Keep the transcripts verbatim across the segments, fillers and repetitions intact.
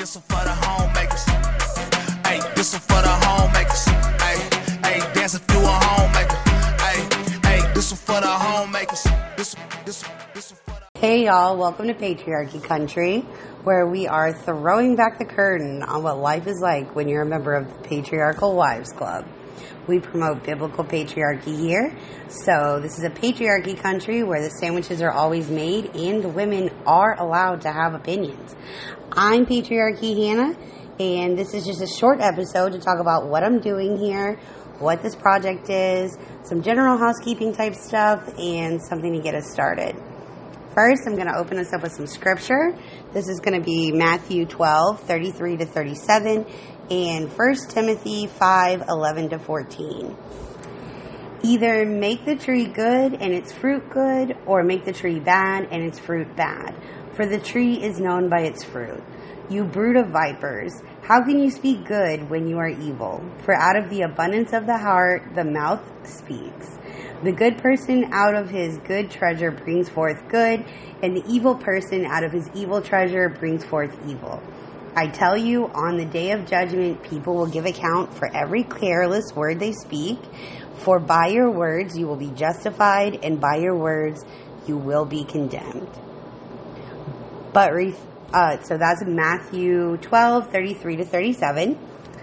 this one for the homemakers. Hey, this one for the homemakers. Hey, hey, dance if you a homemaker. Hey, hey, this one for the homemakers. This one, this one, this one for the... Hey y'all, welcome to Patriarchy Country, where we are throwing back the curtain on what life is like when you're a member of the Patriarchal Wives Club. We promote biblical patriarchy here, so this is a patriarchy country where the sandwiches are always made and women are allowed to have opinions. I'm Patriarchy Hannah, and this is just a short episode to talk about what I'm doing here, what this project is, some general housekeeping type stuff, and something to get us started. First, I'm going to open us up with some scripture. This is going to be Matthew twelve, thirty-three to thirty-seven, and First Timothy five, eleven to fourteen. Either make the tree good and its fruit good, or make the tree bad and its fruit bad. For the tree is known by its fruit. You brood of vipers, how can you speak good when you are evil? For out of the abundance of the heart, the mouth speaks. The good person out of his good treasure brings forth good, and the evil person out of his evil treasure brings forth evil. I tell you, on the day of judgment, people will give account for every careless word they speak. For by your words you will be justified, and by your words you will be condemned. But re- uh, so that's Matthew twelve, thirty-three to thirty-seven.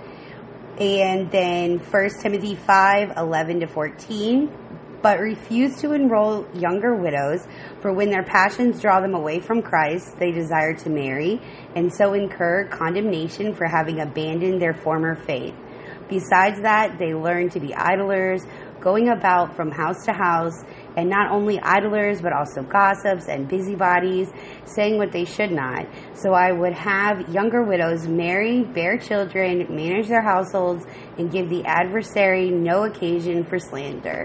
And then First Timothy five, eleven to fourteen. But refuse to enroll younger widows, for when their passions draw them away from Christ, they desire to marry, and so incur condemnation for having abandoned their former faith. Besides that, they learn to be idlers, going about from house to house, and not only idlers, but also gossips and busybodies, saying what they should not. So I would have younger widows marry, bear children, manage their households, and give the adversary no occasion for slander.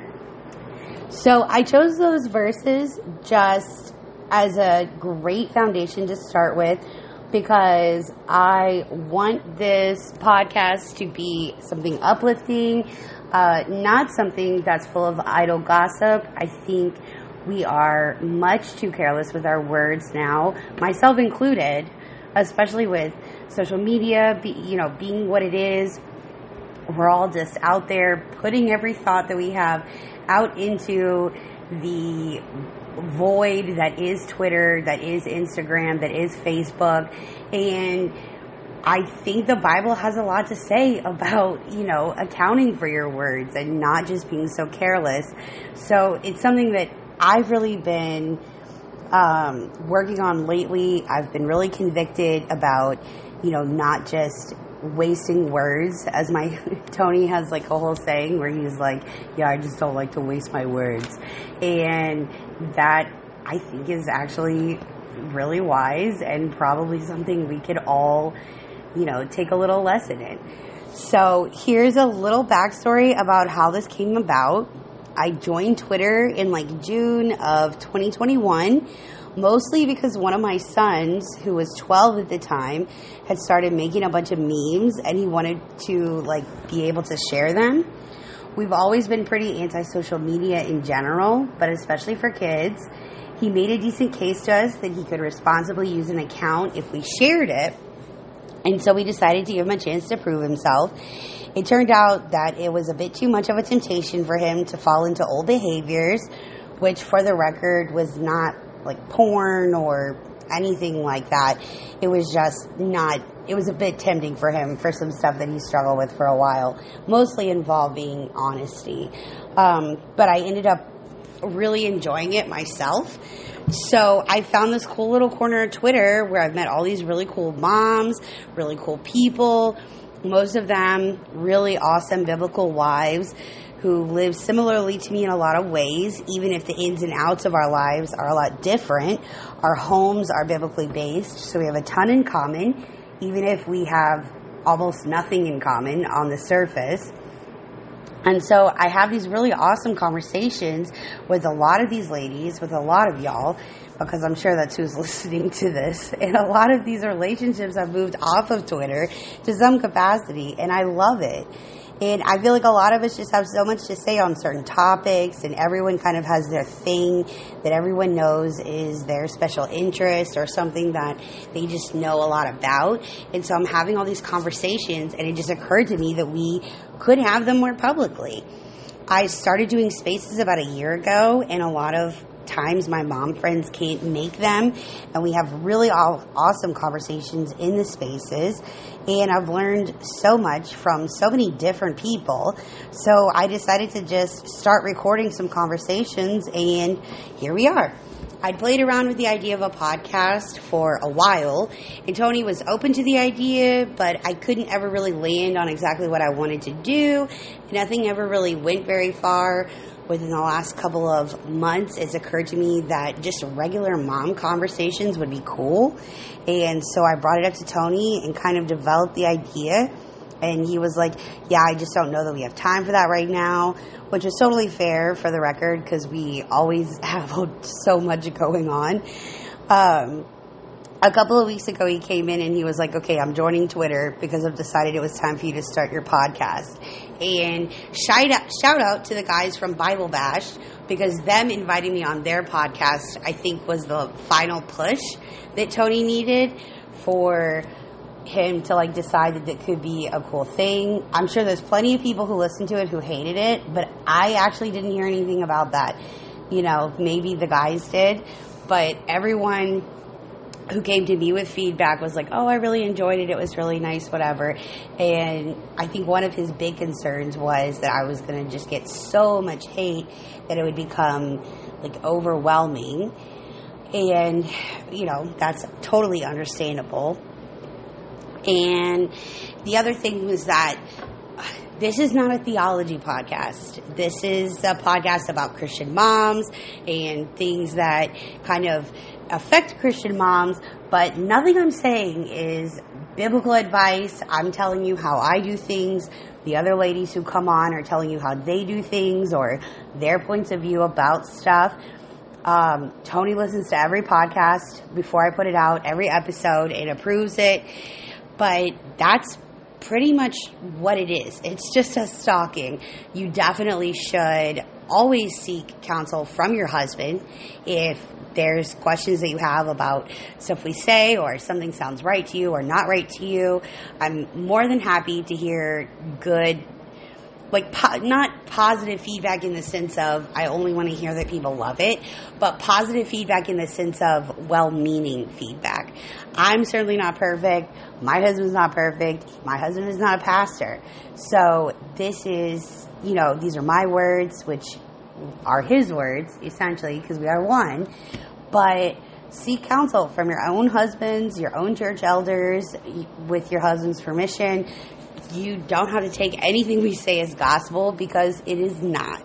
So I chose those verses just as a great foundation to start with, because I want this podcast to be something uplifting, uh, not something that's full of idle gossip. I think we are much too careless with our words now, myself included, especially with social media, be, you know, being what it is. We're all just out there putting every thought that we have out into the void that is Twitter, that is Instagram, that is Facebook. And I think the Bible has a lot to say about, you know, accounting for your words and not just being so careless. So it's something that I've really been um, working on lately. I've been really convicted about, you know, not just wasting words, as my Tony has like a whole saying where he's like, yeah, I just don't like to waste my words. And that I think is actually really wise and probably something we could all, you know, take a little lesson in. So here's a little backstory about how this came about. I joined Twitter in like June of twenty twenty-one, mostly because one of my sons, who was twelve at the time, had started making a bunch of memes and he wanted to like be able to share them. We've always been pretty anti-social media in general, but especially for kids. He made a decent case to us that he could responsibly use an account if we shared it. And so we decided to give him a chance to prove himself. It turned out that it was a bit too much of a temptation for him to fall into old behaviors, which for the record was not like porn or anything like that. It was just not, it was a bit tempting for him for some stuff that he struggled with for a while, mostly involving honesty. Um, but I ended up really enjoying it myself. So I found this cool little corner of Twitter where I've met all these really cool moms, really cool people, most of them really awesome biblical wives who live similarly to me in a lot of ways, even if the ins and outs of our lives are a lot different. Our homes are biblically based, so we have a ton in common, even if we have almost nothing in common on the surface. And so I have these really awesome conversations with a lot of these ladies, with a lot of y'all, because I'm sure that's who's listening to this. And a lot of these relationships have moved off of Twitter to some capacity, and I love it. And I feel like a lot of us just have so much to say on certain topics, and everyone kind of has their thing that everyone knows is their special interest or something that they just know a lot about. And so I'm having all these conversations, and it just occurred to me that we could have them more publicly. I started doing spaces about a year ago, and a lot of times my mom friends can't make them, and we have really all awesome conversations in the spaces, and I've learned so much from so many different people. So I decided to just start recording some conversations, and here we are. I'd played around with the idea of a podcast for a while, and Tony was open to the idea, but I couldn't ever really land on exactly what I wanted to do. Nothing ever really went very far. Within the last couple of months, it's occurred to me that just regular mom conversations would be cool. And so I brought it up to Tony and kind of developed the idea. And he was like, yeah, I just don't know that we have time for that right now, which is totally fair for the record because we always have so much going on. Um, a couple of weeks ago, he came in and he was like, okay, I'm joining Twitter because I've decided it was time for you to start your podcast. And shout out, shout out to the guys from Bible Bash, because them inviting me on their podcast, I think, was the final push that Tony needed for him to like decide that it could be a cool thing. I'm sure there's plenty of people who listened to it who hated it, but I actually didn't hear anything about that. You know, maybe the guys did, but everyone who came to me with feedback was like, oh, I really enjoyed it. It was really nice, whatever. And I think one of his big concerns was that I was going to just get so much hate that it would become like overwhelming. And, you know, that's totally understandable. And the other thing was that this is not a theology podcast. This is a podcast about Christian moms and things that kind of affect Christian moms, but nothing I'm saying is biblical advice. I'm telling you how I do things. The other ladies who come on are telling you how they do things or their points of view about stuff. Um, Tony listens to every podcast before I put it out, every episode, and approves it. But that's pretty much what it is. It's just a stalking. You definitely should always seek counsel from your husband if there's questions that you have about stuff we say or something sounds right to you or not right to you. I'm more than happy to hear good, like po- not positive feedback in the sense of I only want to hear that people love it, but positive feedback in the sense of well-meaning feedback. I'm certainly not perfect. My husband's not perfect. My husband is not a pastor. So this is, you know, these are my words, which are his words, essentially, because we are one. But seek counsel from your own husbands, your own church elders, with your husband's permission. You don't have to take anything we say as gospel because it is not.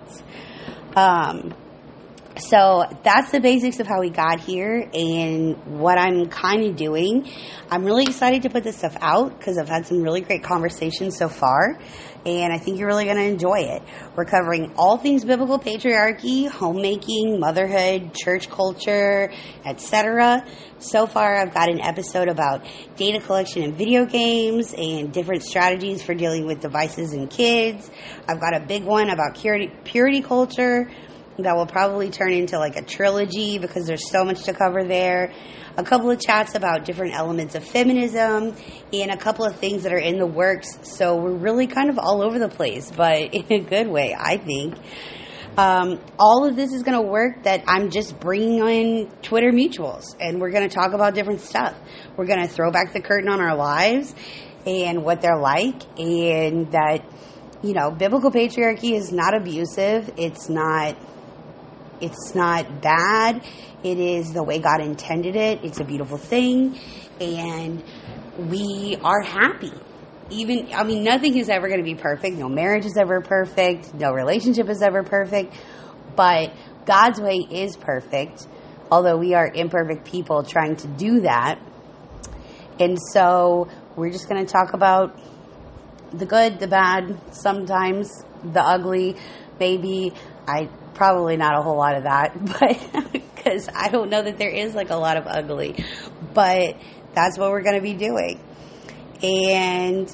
Um, so that's the basics of how we got here and what I'm kind of doing. I'm really excited to put this stuff out because I've had some really great conversations so far, and I think you're really going to enjoy it. We're covering all things biblical patriarchy, homemaking, motherhood, church culture, et cetera. So far, I've got an episode about data collection in video games and different strategies for dealing with devices and kids. I've got a big one about purity, purity culture that will probably turn into like a trilogy because there's so much to cover there. A couple of chats about different elements of feminism and a couple of things that are in the works. So we're really kind of all over the place, but in a good way, I think. Um, all of this is going to work that I'm just bringing in Twitter mutuals, and we're going to talk about different stuff. We're going to throw back the curtain on our lives and what they're like, and that, you know, biblical patriarchy is not abusive. It's not, it's not bad. It is the way God intended it. It's a beautiful thing, and we are happy. Even, I mean, nothing is ever going to be perfect. No marriage is ever perfect. No relationship is ever perfect. But God's way is perfect, although we are imperfect people trying to do that. And so we're just going to talk about the good, the bad, sometimes the ugly, maybe. I probably not a whole lot of that, but because I don't know that there is like a lot of ugly. But that's what we're going to be doing. And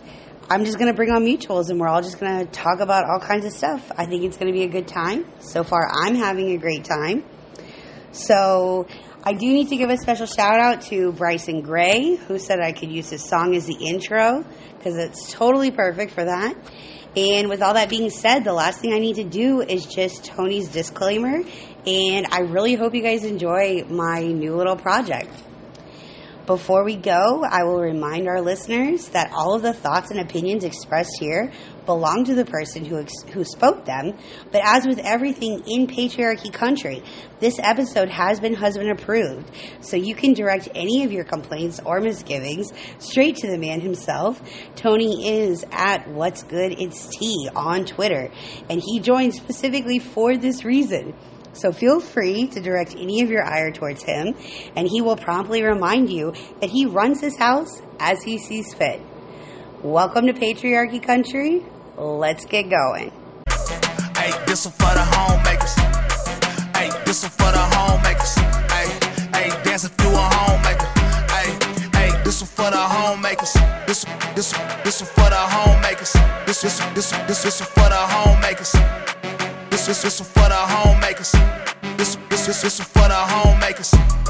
I'm just going to bring on mutuals and we're all just going to talk about all kinds of stuff. I think it's going to be a good time. So far, I'm having a great time. So I do need to give a special shout out to Bryson Gray, who said I could use his song as the intro because it's totally perfect for that. And with all that being said, the last thing I need to do is just Tony's disclaimer. And I really hope you guys enjoy my new little project. Before we go, I will remind our listeners that all of the thoughts and opinions expressed here belong to the person who ex- who spoke them. But as with everything in Patriarchy Country, this episode has been husband approved. So you can direct any of your complaints or misgivings straight to the man himself. Tony is at What's Good It's Tea on Twitter, and he joined specifically for this reason. So feel free to direct any of your ire towards him, and he will promptly remind you that he runs his house as he sees fit. Welcome to Patriarchy Country. Let's get going. Hey, this one for the homemakers. Hey, this one for the homemakers. Hey, hey, dance if you a homemaker. Hey, hey, this one for the homemakers. This, this, this one for the homemakers. This, this, this, this, this one for the homemakers. This, this, this one for the homemakers. This, this, this, this one for the homemakers.